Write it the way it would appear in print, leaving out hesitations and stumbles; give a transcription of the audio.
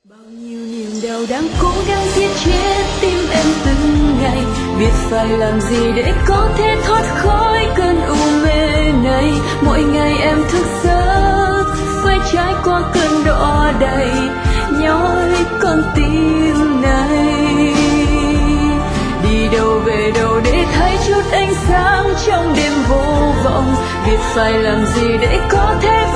Bao nhiêu niềm đau đang cố gắng giết chết tim em từng ngày, biết phải làm gì để có thể thoát khỏi cơn u mê này. Mỗi ngày em thức giấc phải trải qua cơn đọa đầy nhói con tim này. Đi đâu về đâu để thấy chút ánh sáng trong đêm vô vọng, biết phải làm gì để có thể